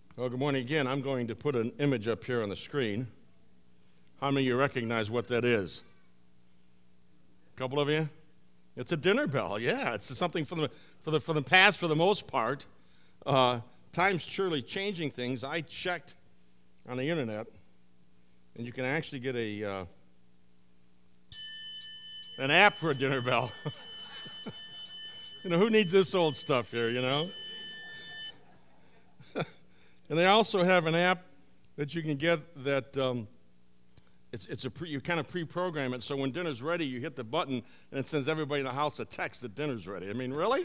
Well, good morning again. I'm going to put an image up here on the screen. How many of you recognize what that is? A couple of you? It's a dinner bell. Yeah, it's something for the past, for the most part. Time's surely changing things. I checked on the internet, and you can actually get an app for a dinner bell. Who needs this old stuff here, And they also have an app that you can get that you kind of pre-program it, so when dinner's ready, you hit the button, and it sends everybody in the house a text that dinner's ready. I mean, really?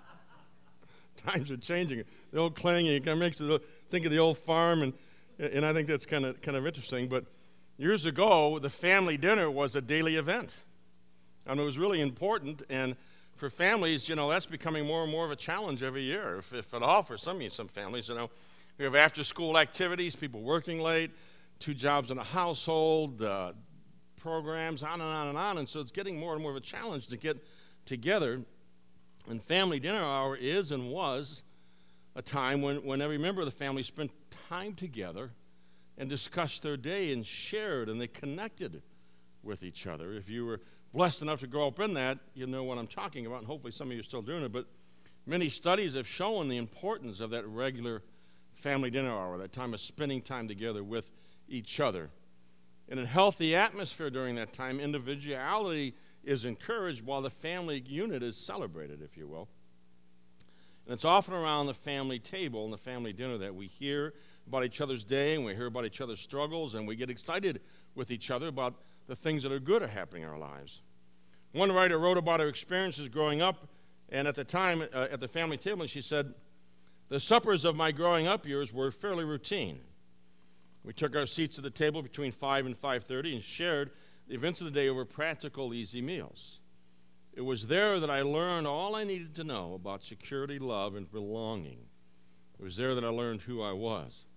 Times are changing. The old clanging, it kind of makes you think of the old farm, and I think that's kind of interesting. But years ago, the family dinner was a daily event, and it was really important. And for families, that's becoming more and more of a challenge every year, if at all, for some families. We have after-school activities, people working late, 2 jobs in a household, programs, on and on and on. And so it's getting more and more of a challenge to get together. And family dinner hour is and was a time when every member of the family spent time together and discussed their day and shared, and they connected with each other. If you were blessed enough to grow up in that, you know what I'm talking about, and hopefully some of you are still doing it. But many studies have shown the importance of that regular family dinner hour, that time of spending time together with each other. In a healthy atmosphere during that time, individuality is encouraged while the family unit is celebrated, if you will. And it's often around the family table and the family dinner that we hear about each other's day, and we hear about each other's struggles, and we get excited with each other about the things that are good are happening in our lives. One writer wrote about her experiences growing up, and at the time, at the family table, she said, "The suppers of my growing up years were fairly routine. We took our seats at the table between 5 and 5:30 and shared the events of the day over practical, easy meals. It was there that I learned all I needed to know about security, love, and belonging. It was there that I learned who I was."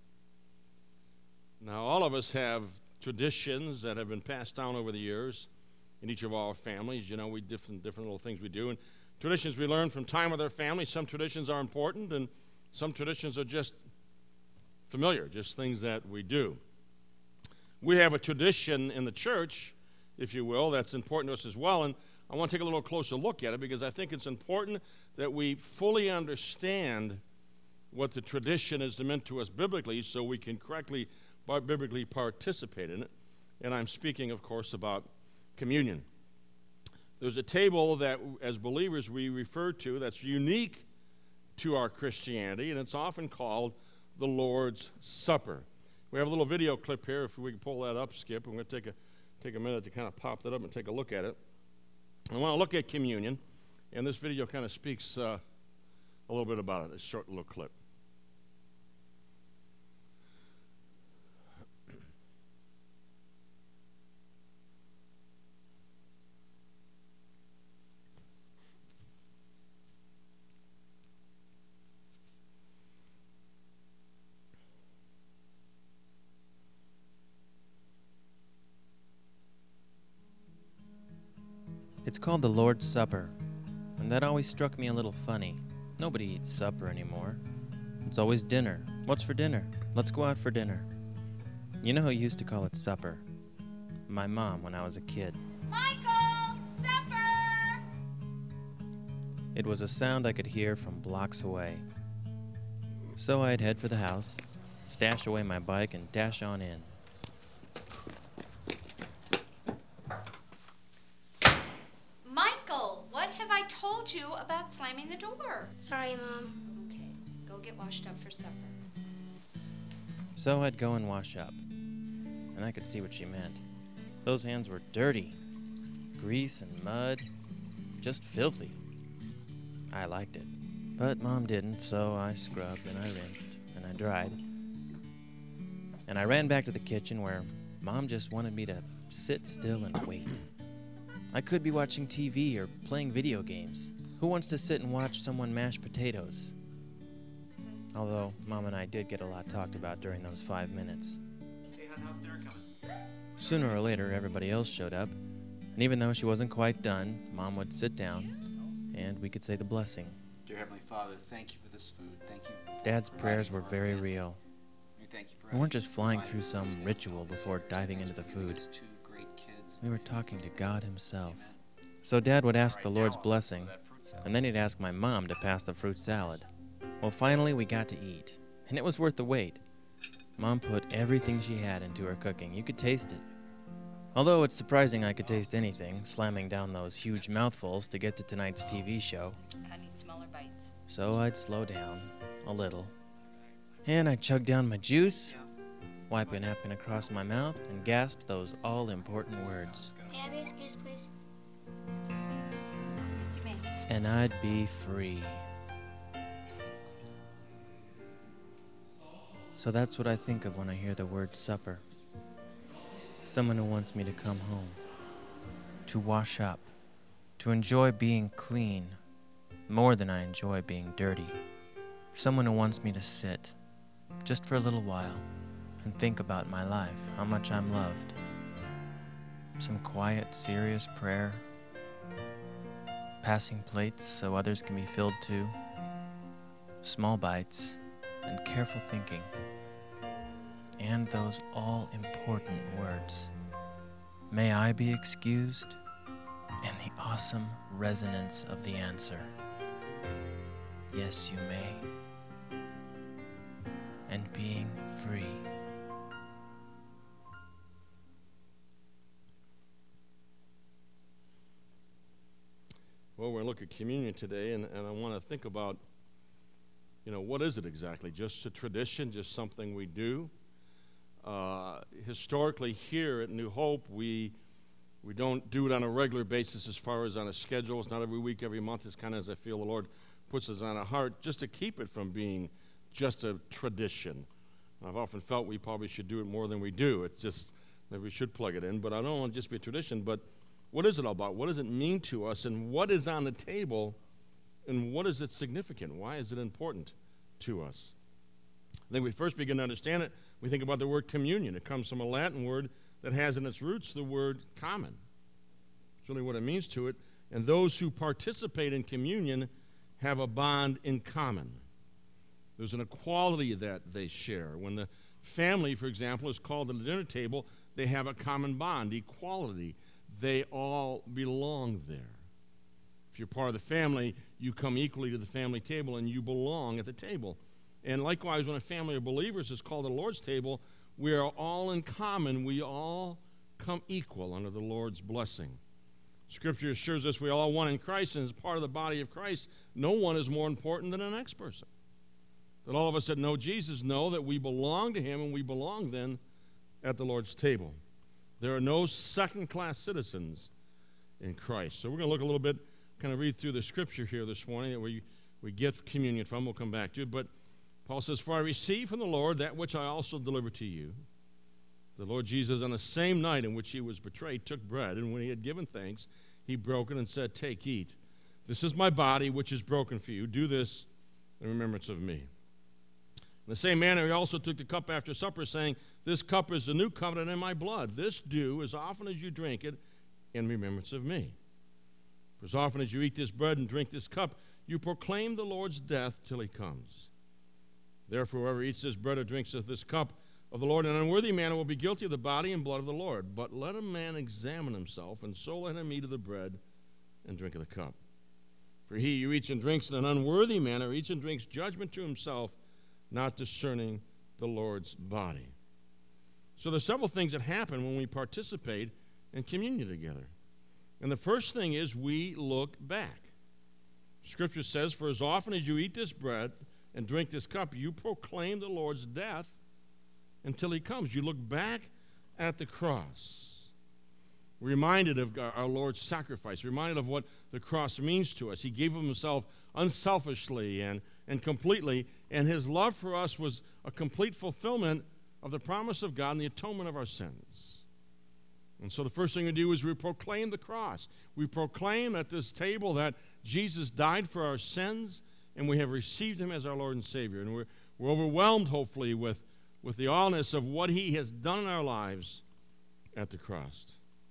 Now, all of us have traditions that have been passed down over the years in each of our families. We different little things we do. And traditions we learn from time with our family. Some traditions are important, and some traditions are just familiar, just things that we do. We have a tradition in the church, if you will, that's important to us as well, and I want to take a little closer look at it because I think it's important that we fully understand what the tradition is meant to us biblically so we can correctly biblically participate in it. And I'm speaking, of course, about communion. There's a table that, as believers, we refer to that's unique to our Christianity, and it's often called the Lord's Supper. We have a little video clip here, if we can pull that up, Skip. I'm going to take a minute to kind of pop that up and take a look at it. I want to look at communion, and this video kind of speaks a little bit about it, a short little clip. It's called the Lord's Supper, and that always struck me a little funny. Nobody eats supper anymore. It's always dinner. What's for dinner? Let's go out for dinner. You know who used to call it supper? My mom when I was a kid. Michael! Supper! It was a sound I could hear from blocks away. So I'd head for the house, stash away my bike, and dash on in. You about slamming the door. Sorry, Mom. Okay, go get washed up for supper. So I'd go and wash up, and I could see what she meant. Those hands were dirty. Grease and mud. Just filthy. I liked it. But Mom didn't, so I scrubbed and I rinsed and I dried. And I ran back to the kitchen where Mom just wanted me to sit still and wait. I could be watching TV or playing video games. Who wants to sit and watch someone mash potatoes? Although Mom and I did get a lot talked about during those 5 minutes. Hey, hon, how's dinner coming? Sooner or later, everybody else showed up, and even though she wasn't quite done, Mom would sit down, and we could say the blessing. Dear Heavenly Father, thank you for this food. Thank you. Dad's prayers were very real. We weren't just flying through some ritual before diving into the food. We were talking to God himself. So Dad would ask the Lord's blessing, and then he'd ask my mom to pass the fruit salad. Well, finally we got to eat, and it was worth the wait. Mom put everything she had into her cooking. You could taste it. Although it's surprising I could taste anything, slamming down those huge mouthfuls to get to tonight's TV show. I need smaller bites. So I'd slow down a little. And I'd chug down my juice, wipe a napkin across my mouth, and gasp those all-important words. May I be excused, please? Yes, you may. And I'd be free. So that's what I think of when I hear the word supper. Someone who wants me to come home, to wash up, to enjoy being clean more than I enjoy being dirty. Someone who wants me to sit, just for a little while, and think about my life, how much I'm loved. Some quiet, serious prayer, passing plates so others can be filled too, small bites, and careful thinking. And those all-important words, may I be excused, and the awesome resonance of the answer, yes, you may, and being free. Well, we're going to look at communion today, and I want to think about, what is it exactly? Just a tradition, just something we do? Historically, here at New Hope, we don't do it on a regular basis as far as on a schedule. It's not every week, every month. It's kind of as I feel the Lord puts us on our heart, just to keep it from being just a tradition. I've often felt we probably should do it more than we do. It's just, maybe we should plug it in, but I don't want it to just be a tradition. But what is it all about? What does it mean to us? And what is on the table? And what is it significant? Why is it important to us? I think we first begin to understand it. We think about the word communion. It comes from a Latin word that has in its roots the word common. It's really what it means to it. And those who participate in communion have a bond in common. There's an equality that they share. When the family, for example, is called to the dinner table, they have a common bond, equality. They all belong there. If you're part of the family, you come equally to the family table and you belong at the table. And likewise, when a family of believers is called to the Lord's table, we are all in common. We all come equal under the Lord's blessing. Scripture assures us we are all one in Christ, and as part of the body of Christ, no one is more important than the next person. That all of us that know Jesus know that we belong to him, and we belong then at the Lord's table. There are no second-class citizens in Christ. So we're going to look a little bit, kind of read through the Scripture here this morning that we get communion from. We'll come back to it. But Paul says, "For I received from the Lord that which I also delivered to you. The Lord Jesus, on the same night in which he was betrayed, took bread, and when he had given thanks, he broke it and said, 'Take, eat. This is my body, which is broken for you. Do this in remembrance of me.' In the same manner, he also took the cup after supper, saying, 'This cup is the new covenant in my blood. This do as often as you drink it in remembrance of me. For as often as you eat this bread and drink this cup, you proclaim the Lord's death till he comes. Therefore, whoever eats this bread or drinks of this cup of the Lord in an unworthy manner will be guilty of the body and blood of the Lord. But let a man examine himself, and so let him eat of the bread and drink of the cup. For he who eats and drinks in an unworthy manner eats and drinks judgment to himself, not discerning the Lord's body.'" So there's several things that happen when we participate in communion together. And the first thing is we look back. Scripture says, "For as often as you eat this bread and drink this cup, you proclaim the Lord's death until he comes." You look back at the cross. We're reminded of our Lord's sacrifice, reminded of what the cross means to us. He gave of himself unselfishly and completely, and his love for us was a complete fulfillment of the promise of God and the atonement of our sins. And so the first thing we do is we proclaim the cross. We proclaim at this table that Jesus died for our sins, and we have received him as our Lord and Savior. And we're overwhelmed, hopefully, with the awness of what he has done in our lives at the cross.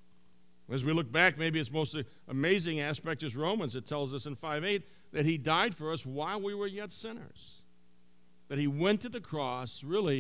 As we look back, maybe its most amazing aspect is Romans. It tells us in 5:8 that he died for us while we were yet sinners. That he went to the cross really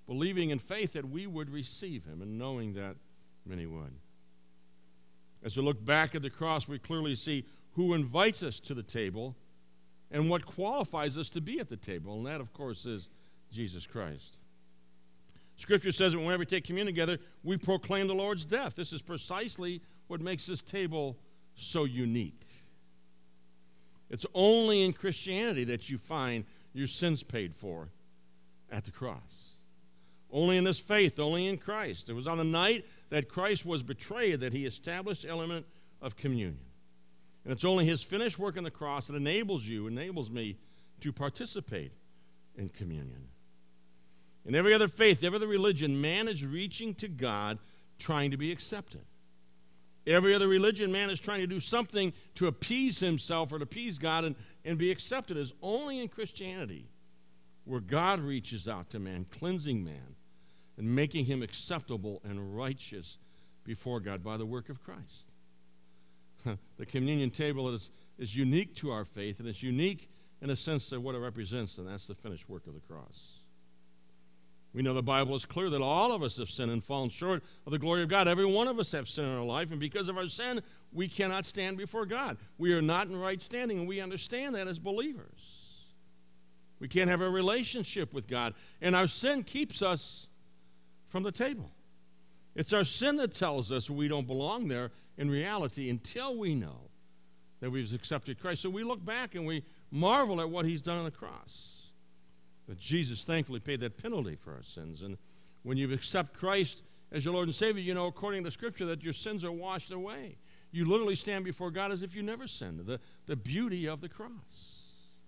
believing in faith that we would receive him, and knowing that many would. As we look back at the cross, we clearly see who invites us to the table and what qualifies us to be at the table, and that, of course, is Jesus Christ. Scripture says that whenever we take communion together, we proclaim the Lord's death. This is precisely what makes this table so unique. It's only in Christianity that you find your sins paid for at the cross. Only in this faith, only in Christ. It was on the night that Christ was betrayed that he established the element of communion. And it's only his finished work on the cross that enables me to participate in communion. In every other faith, every other religion, man is reaching to God trying to be accepted. Every other religion, man is trying to do something to appease himself or to appease God and be accepted. It's only in Christianity where God reaches out to man, cleansing man, and making him acceptable and righteous before God by the work of Christ. The communion table is unique to our faith, and it's unique in a sense of what it represents, and that's the finished work of the cross. We know the Bible is clear that all of us have sinned and fallen short of the glory of God. Every one of us have sin in our life, and because of our sin, we cannot stand before God. We are not in right standing, and we understand that as believers. We can't have a relationship with God, and our sin keeps us from the table. It's our sin that tells us we don't belong there in reality until we know that we've accepted Christ. So we look back and we marvel at what he's done on the cross. That Jesus thankfully paid that penalty for our sins. And when you accept Christ as your Lord and Savior, you know, according to Scripture, that your sins are washed away. You literally stand before God as if you never sinned. The beauty of the cross.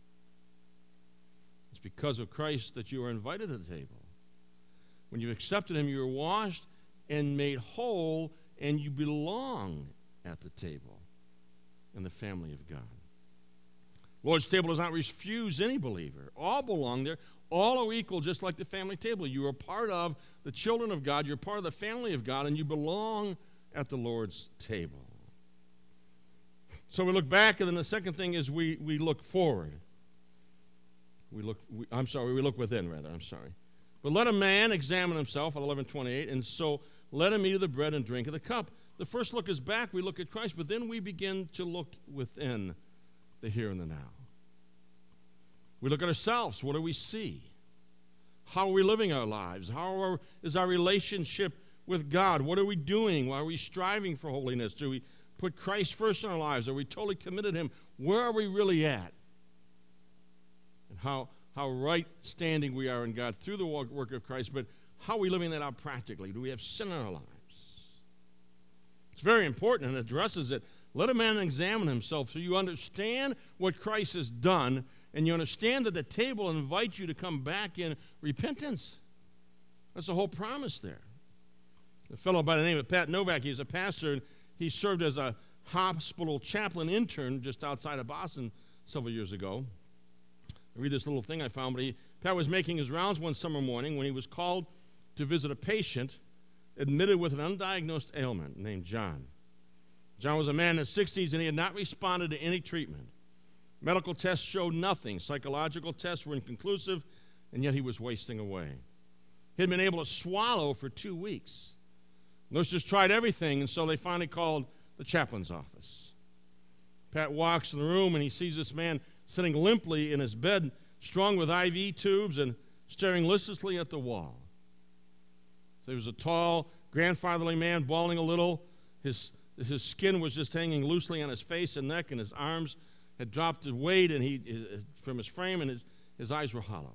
It's because of Christ that you are invited to the table. When you accepted him, you are washed and made whole, and you belong at the table in the family of God. Lord's table does not refuse any believer. All belong there. All are equal, just like the family table. You are part of the children of God. You're part of the family of God, and you belong at the Lord's table. So we look back, and then the second thing is we look forward. We look within, rather. But let a man examine himself, 11:28, and so let him eat of the bread and drink of the cup. The first look is back. We look at Christ, but then we begin to look within the here and the now. We look at ourselves. What do we see? How are we living our lives? Is our relationship with God? What are we doing? Are we striving for holiness? Do we put Christ first in our lives? Are we totally committed to him? Where are we really at? And how right standing we are in God through the work of Christ, but how are we living that out practically? Do we have sin in our lives? It's very important and addresses it. Let a man examine himself so you understand what Christ has done, and you understand that the table invites you to come back in repentance. That's the whole promise there. A fellow by the name of Pat Novak, he's a pastor, and he served as a hospital chaplain intern just outside of Boston several years ago. I read this little thing I found, but Pat was making his rounds one summer morning when he was called to visit a patient admitted with an undiagnosed ailment named John. John was a man in his 60s, and he had not responded to any treatment. Medical tests showed nothing. Psychological tests were inconclusive, and yet he was wasting away. He had been able to swallow for 2 weeks. Nurses tried everything, and so they finally called the chaplain's office. Pat walks in the room, and he sees this man sitting limply in his bed, strung with IV tubes and staring listlessly at the wall. So he was a tall, grandfatherly man, balding a little. His skin was just hanging loosely on his face and neck, and his arms had dropped to weight from his frame, and his eyes were hollow.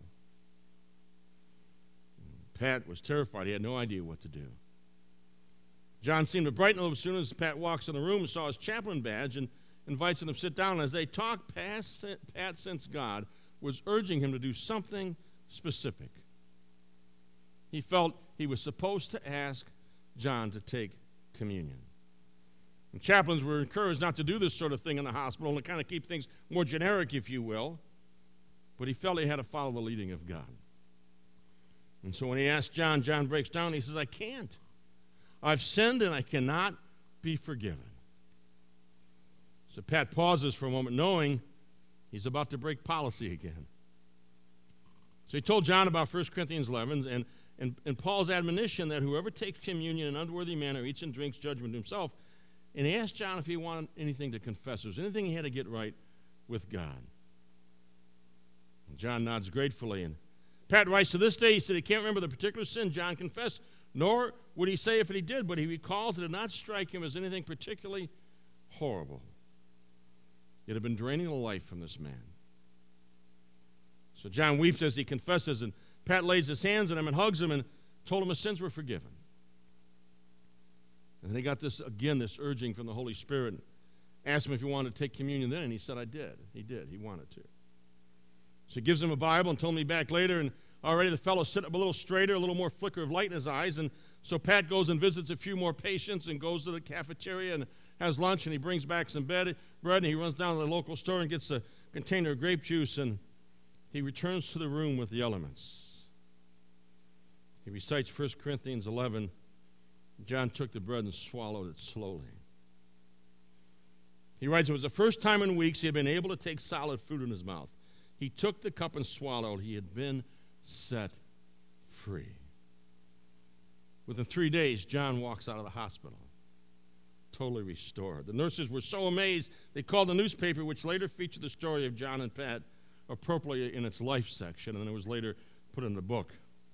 Pat was terrified. He had no idea what to do. John seemed to brighten a little as soon as Pat walks in the room and saw his chaplain badge and invites him to sit down. As they talked, Pat sensed God was urging him to do something specific. He felt he was supposed to ask John to take communion. And chaplains were encouraged not to do this sort of thing in the hospital and to kind of keep things more generic, if you will. But he felt he had to follow the leading of God. And so when he asked John, John breaks down. He says, I can't. I've sinned and I cannot be forgiven. So Pat pauses for a moment, knowing he's about to break policy again. So he told John about 1 Corinthians 11, and Paul's admonition that whoever takes communion in an unworthy manner eats and drinks judgment to himself. And he asked John if he wanted anything to confess. If there was anything he had to get right with God. And John nods gratefully. And Pat writes, to this day, he said he can't remember the particular sin John confessed, nor would he say if he did, but he recalls it did not strike him as anything particularly horrible. It had been draining the life from this man. So John weeps as he confesses, and Pat lays his hands on him and hugs him and told him his sins were forgiven. And then he got this urging from the Holy Spirit. Asked him if he wanted to take communion then, and he said, I did. He did. He wanted to. So he gives him a Bible and told me back later, and already the fellow's sitting up a little straighter, a little more flicker of light in his eyes, and so Pat goes and visits a few more patients and goes to the cafeteria and has lunch, and he brings back some bread, and he runs down to the local store and gets a container of grape juice, and he returns to the room with the elements. He recites 1 Corinthians 11. John took the bread and swallowed it slowly. He writes, it was the first time in weeks he had been able to take solid food in his mouth. He took the cup and swallowed. He had been set free. Within 3 days, John walks out of the hospital, totally restored. The nurses were so amazed, they called the newspaper, which later featured the story of John and Pat, appropriately in its life section, and it was later put into a book.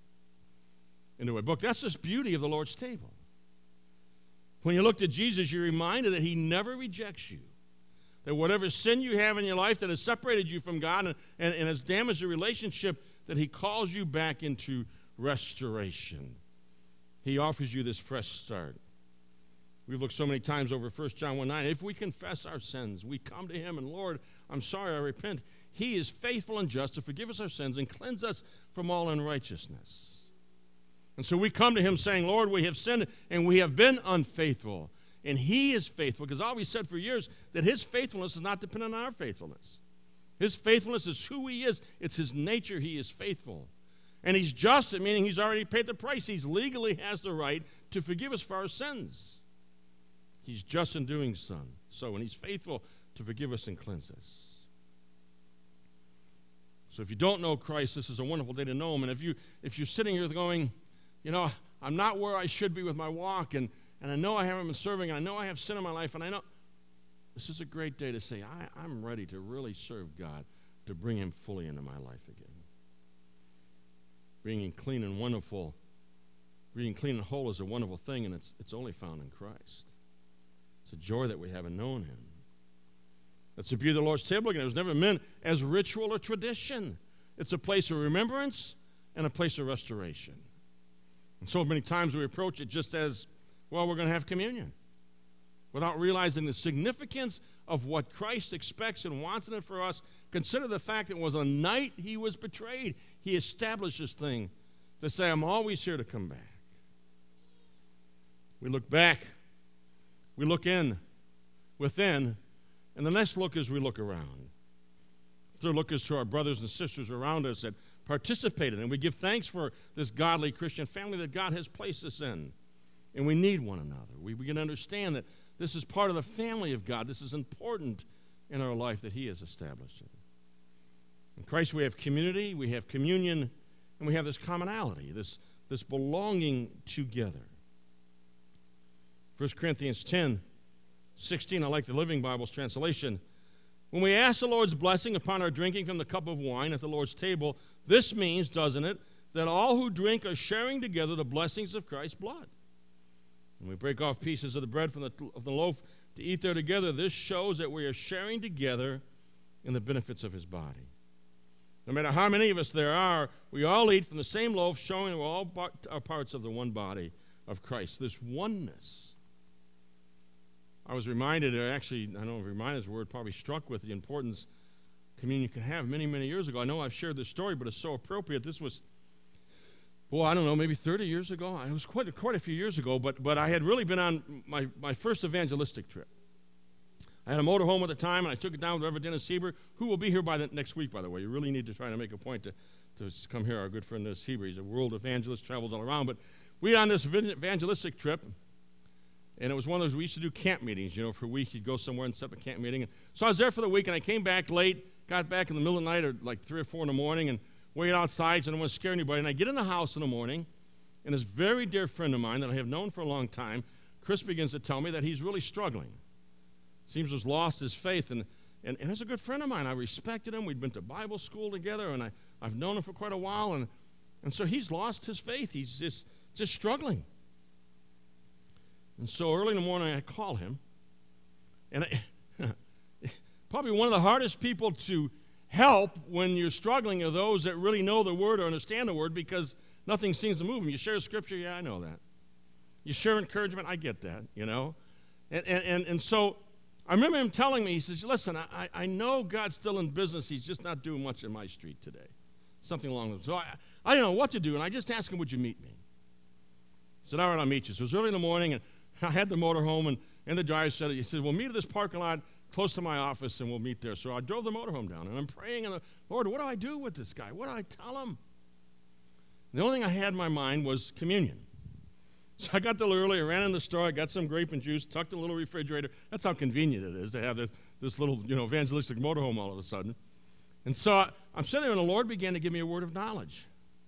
That's the beauty of the Lord's table. When you look at Jesus, you're reminded that he never rejects you. That whatever sin you have in your life that has separated you from God and has damaged your relationship, that he calls you back into restoration. He offers you this fresh start. We've looked so many times over 1 John 1:9. If we confess our sins, we come to him and, Lord, I'm sorry, I repent. He is faithful and just to forgive us our sins and cleanse us from all unrighteousness. And so we come to him saying, Lord, we have sinned and we have been unfaithful. And he is faithful, because I've always said for years that his faithfulness is not dependent on our faithfulness. His faithfulness is who he is. It's his nature. He is faithful. And he's just, meaning he's already paid the price. He legally has the right to forgive us for our sins. He's just in doing so, and he's faithful to forgive us and cleanse us. So if you don't know Christ, this is a wonderful day to know him. And if you're sitting here going, I'm not where I should be with my walk, and I know I haven't been serving, and I know I have sin in my life, and I know this is a great day to say, I'm ready to really serve God, to bring him fully into my life again. Being clean and wonderful, being clean and whole is a wonderful thing, and it's only found in Christ. It's a joy that we haven't known him. That's the beauty of the Lord's table again. It was never meant as ritual or tradition. It's a place of remembrance and a place of restoration. And so many times we approach it just as, well, we're going to have communion, without realizing the significance of what Christ expects and wants in it for us. Consider the fact that it was a night he was betrayed. He established this thing to say, I'm always here to come back. We look back, we look within, and the next look is we look around. The third look is to our brothers and sisters around us that participated, and we give thanks for this godly Christian family that God has placed us in. And we need one another. We can understand that this is part of the family of God. This is important in our life that he has established. In Christ we have community, we have communion, and we have this commonality, this belonging together. 1 Corinthians 10:16, I like the Living Bible's translation. When we ask the Lord's blessing upon our drinking from the cup of wine at the Lord's table, this means, doesn't it, that all who drink are sharing together the blessings of Christ's blood. When we break off pieces of the bread from the loaf to eat there together, this shows that we are sharing together in the benefits of his body. No matter how many of us there are, we all eat from the same loaf, showing that we're all parts of the one body of Christ, this oneness. I was reminded, I don't know if reminded is a word, probably struck with the importance communion can have many, many years ago. I know I've shared this story, but it's so appropriate. This was, maybe 30 years ago. It was quite a few years ago, but I had really been on my first evangelistic trip. I had a motorhome at the time, and I took it down with Reverend Dennis Heber, who will be here next week, by the way. You really need to try to make a point to come here. Our good friend Dennis Heber, he's a world evangelist, travels all around. But we were on this evangelistic trip, and it was one of those, we used to do camp meetings, for a week. You'd go somewhere and set up a camp meeting. So I was there for the week, and I came back late, got back in the middle of the night, or like 3 or 4 in the morning, and waited outside, so I didn't want to scare anybody. And I get in the house in the morning, And this very dear friend of mine that I have known for a long time, Chris begins to tell me that he's really struggling. Seems to have lost his faith. And he's a good friend of mine. I respected him. We'd been to Bible school together, and I've known him for quite a while. And so he's lost his faith. He's just struggling. And so early in the morning, I call him. And probably one of the hardest people to help when you're struggling are those that really know the Word or understand the Word, because nothing seems to move them. You share Scripture, yeah, I know that. You share encouragement, I get that, you know. And so I remember him telling me, he says, listen, I know God's still in business. He's just not doing much in my street today. Something along those lines. So I didn't know what to do, and I just asked him, would you meet me? I said, all right, I'll meet you. So it was early in the morning, and I had the motorhome, and the driver said, he said, we'll meet at this parking lot close to my office, and we'll meet there. So I drove the motorhome down, and I'm praying, and Lord, what do I do with this guy? What do I tell him? The only thing I had in my mind was communion. So I got there early, I ran in the store, I got some grape and juice, tucked in a little refrigerator. That's how convenient it is to have this little, evangelistic motorhome all of a sudden. And so I'm sitting there, and the Lord began to give me a word of knowledge.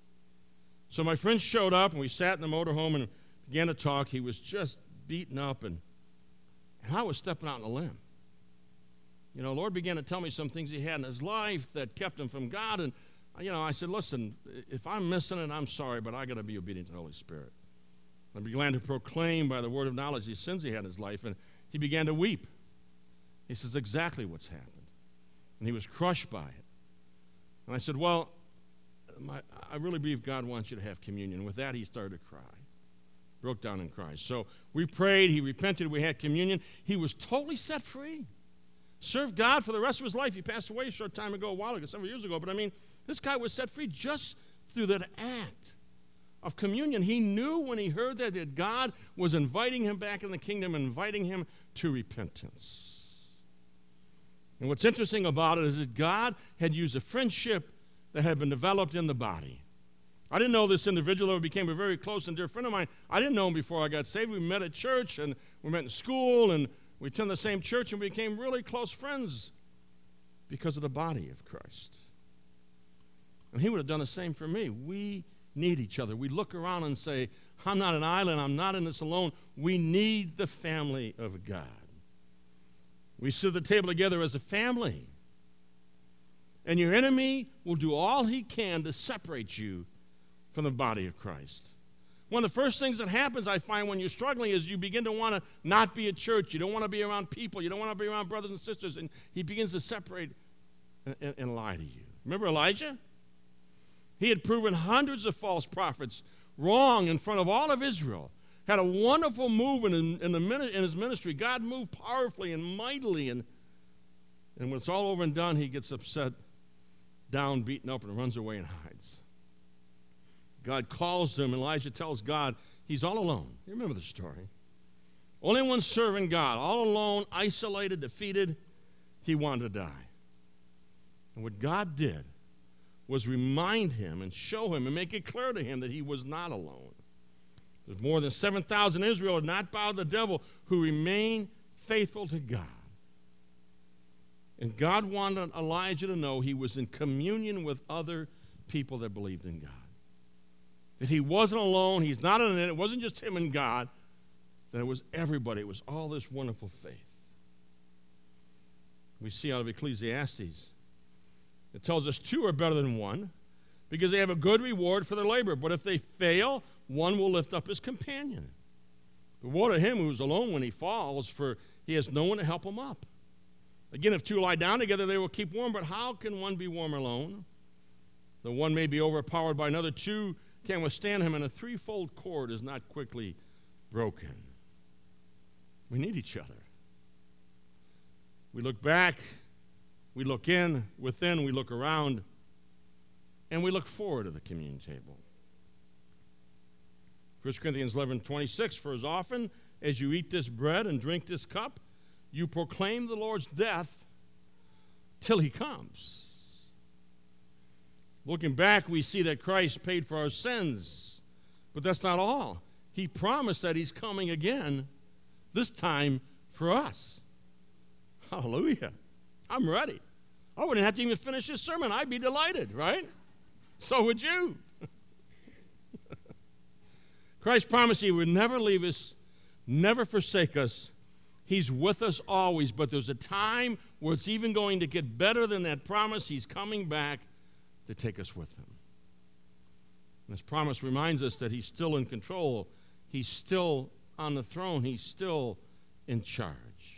So my friend showed up, and we sat in the motorhome and began to talk. He was just beaten up, and I was stepping out on a limb. The Lord began to tell me some things he had in his life that kept him from God. And, I said, listen, if I'm missing it, I'm sorry, but I got to be obedient to the Holy Spirit. I began to proclaim by the word of knowledge the sins he had in his life, and he began to weep. He says, exactly what's happened. And he was crushed by it. And I said, well, I really believe God wants you to have communion. With that, he started to cry. Broke down and cried. So we prayed, he repented, we had communion. He was totally set free. Served God for the rest of his life. He passed away a short time ago, a while ago, several years ago. But this guy was set free just through that act of communion. He knew when he heard that God was inviting him back in the kingdom, inviting him to repentance. And what's interesting about it is that God had used a friendship that had been developed in the body. I didn't know this individual who became a very close and dear friend of mine. I didn't know him before I got saved. We met at church, and we met in school, and we attended the same church, and we became really close friends because of the body of Christ. And he would have done the same for me. We need each other. We look around and say, I'm not an island. I'm not in this alone. We need the family of God. We sit at the table together as a family. And your enemy will do all he can to separate you from the body of Christ. One of the first things that happens, I find, when you're struggling is you begin to want to not be at church. You don't want to be around people. You don't want to be around brothers and sisters. And he begins to separate and lie to you. Remember Elijah? He had proven hundreds of false prophets wrong in front of all of Israel. Had a wonderful move in his ministry. God moved powerfully and mightily. And when it's all over and done, he gets upset, down, beaten up, and runs away and hides. God calls him. Elijah tells God he's all alone. You remember the story. Only one serving God, all alone, isolated, defeated. He wanted to die. And what God did was remind him and show him and make it clear to him that he was not alone. There's more than 7,000 Israel had not bowed to the devil who remained faithful to God. And God wanted Elijah to know he was in communion with other people that believed in God. That he wasn't alone. He's not in it. It wasn't just him and God. That it was everybody. It was all this wonderful faith. We see out of Ecclesiastes. It tells us two are better than one because they have a good reward for their labor. But if they fail, one will lift up his companion. But woe to him who is alone when he falls, for he has no one to help him up. Again, if two lie down together, they will keep warm. But how can one be warm alone? The one may be overpowered by another. Two can withstand him, and a threefold cord is not quickly broken. We need each other. We look back, we look in, within, we look around, and we look forward to the communion table. 1 Corinthians 11:26, for as often as you eat this bread and drink this cup, you proclaim the Lord's death till he comes. Looking back, we see that Christ paid for our sins, but that's not all. He promised that he's coming again, this time for us. Hallelujah. I'm ready. I wouldn't have to even finish this sermon. I'd be delighted, right? So would you. Christ promised he would never leave us, never forsake us. He's with us always, but there's a time where it's even going to get better than that promise. He's coming back to take us with him. And this promise reminds us that he's still in control. He's still on the throne. He's still in charge.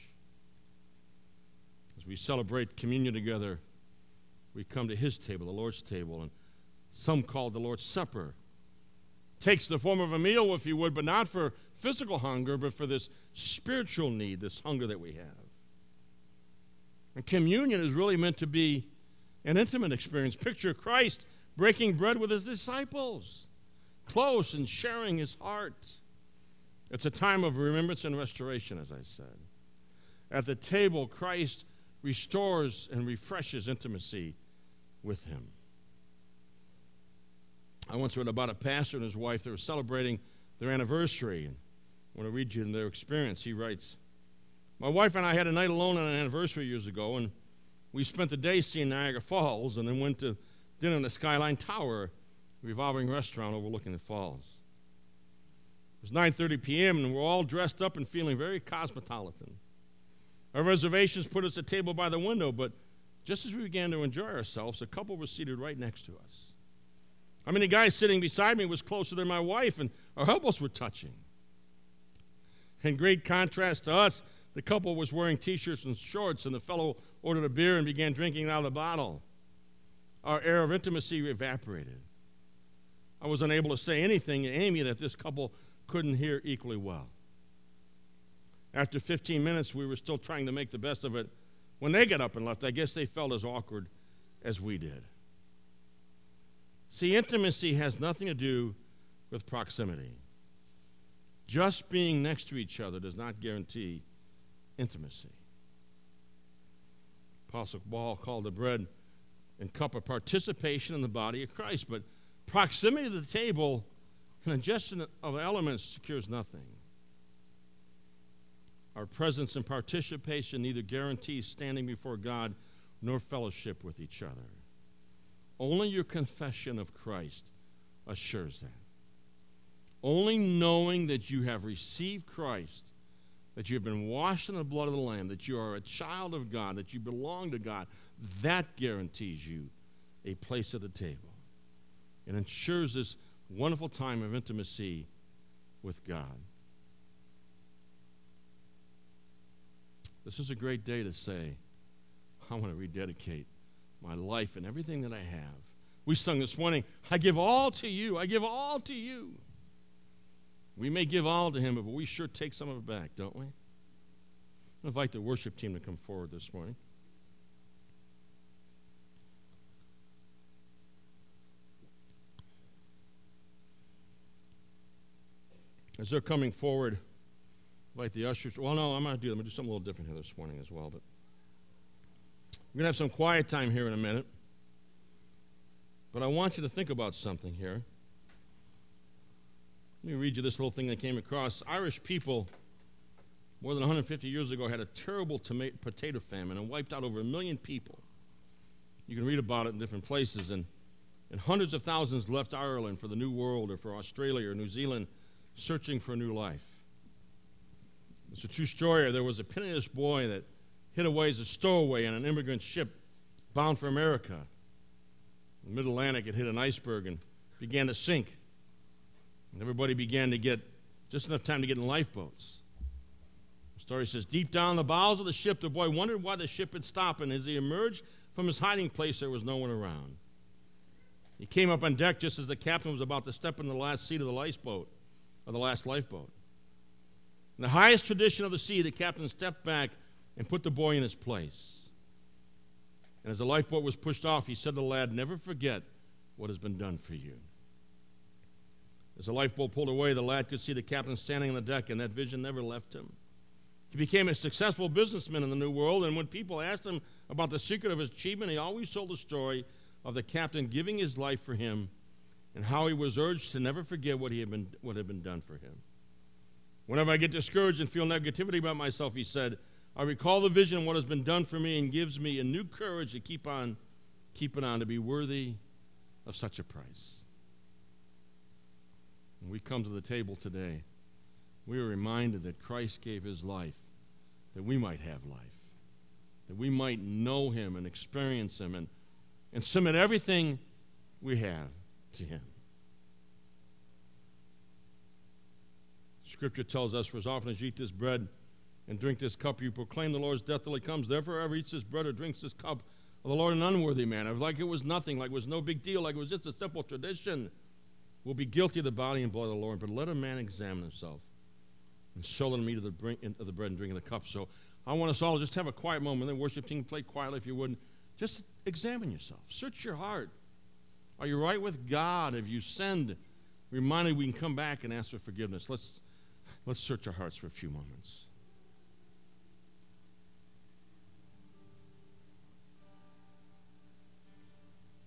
As we celebrate communion together, we come to his table, the Lord's table, and some call it the Lord's Supper. Takes the form of a meal, if you would, but not for physical hunger, but for this spiritual need, this hunger that we have. And communion is really meant to be an intimate experience. Picture Christ breaking bread with his disciples, close and sharing his heart. It's a time of remembrance and restoration, as I said. At the table, Christ restores and refreshes intimacy with him. I once read about a pastor and his wife. They were celebrating their anniversary. And I want to read you their experience. He writes, "My wife and I had a night alone on an anniversary years ago, and we spent the day seeing Niagara Falls and then went to dinner in the Skyline Tower, a revolving restaurant overlooking the falls. It was 9:30 p.m., and we're all dressed up and feeling very cosmopolitan. Our reservations put us at a table by the window, but just as we began to enjoy ourselves, a couple was seated right next to us. I mean, the guy sitting beside me was closer than my wife, and our elbows were touching. In great contrast to us, the couple was wearing T-shirts and shorts, and the fellow ordered a beer and began drinking out of the bottle. Our air of intimacy evaporated. I was unable to say anything to Amy that this couple couldn't hear equally well. After 15 minutes, we were still trying to make the best of it. When they got up and left, I guess they felt as awkward as we did. See, intimacy has nothing to do with proximity. Just being next to each other does not guarantee intimacy. Apostle Paul called the bread and cup a participation in the body of Christ, but proximity to the table and ingestion of elements secures nothing. Our presence and participation neither guarantees standing before God nor fellowship with each other. Only your confession of Christ assures that. Only knowing that you have received Christ, that you have been washed in the blood of the Lamb, that you are a child of God, that you belong to God, that guarantees you a place at the table and ensures this wonderful time of intimacy with God. This is a great day to say, I want to rededicate my life and everything that I have. We sung this morning, I give all to you, I give all to you. We may give all to him, but we sure take some of it back, don't we? I invite the worship team to come forward this morning. As they're coming forward, invite the ushers. Well, no, I'm not doing that. I'm going to do something a little different here this morning as well. But we're going to have some quiet time here in a minute. But I want you to think about something here. Let me read you this little thing that came across. Irish people, more than 150 years ago, had a terrible potato famine and wiped out over 1 million people. You can read about it in different places. And hundreds of thousands left Ireland for the New World or for Australia or New Zealand, searching for a new life. It's a true story. There was a penniless boy that hid away as a stowaway on an immigrant ship bound for America. In the mid-Atlantic, it hit an iceberg and began to sink. And everybody began to get just enough time to get in lifeboats. The story says, deep down in the bowels of the ship, the boy wondered why the ship had stopped, and as he emerged from his hiding place, there was no one around. He came up on deck just as the captain was about to step in the last seat of the lifeboat, or the last lifeboat. In the highest tradition of the sea, the captain stepped back and put the boy in his place. And as the lifeboat was pushed off, he said to the lad, never forget what has been done for you. As the lifeboat pulled away, the lad could see the captain standing on the deck, and that vision never left him. He became a successful businessman in the New World, and when people asked him about the secret of his achievement, he always told the story of the captain giving his life for him and how he was urged to never forget what had been done for him. Whenever I get discouraged and feel negativity about myself, he said, I recall the vision of what has been done for me and gives me a new courage to keep on, to be worthy of such a price. And we come to the table today, we are reminded that Christ gave his life that we might have life, that we might know him and experience him and submit everything we have to him. Scripture tells us, for as often as you eat this bread and drink this cup, you proclaim the Lord's death till he comes. Therefore, whoever eats this bread or drinks this cup of the Lord in an unworthy manner, like it was nothing, like it was no big deal, like it was just a simple tradition, will be guilty of the body and blood of the Lord. But let a man examine himself, and so let him eat of the bread and drink of the cup. So I want us all to just have a quiet moment. The worship team, play quietly if you would. Just examine yourself. Search your heart. Are you right with God? Have you sinned? Reminded we can come back and ask for forgiveness. Let's search our hearts for a few moments.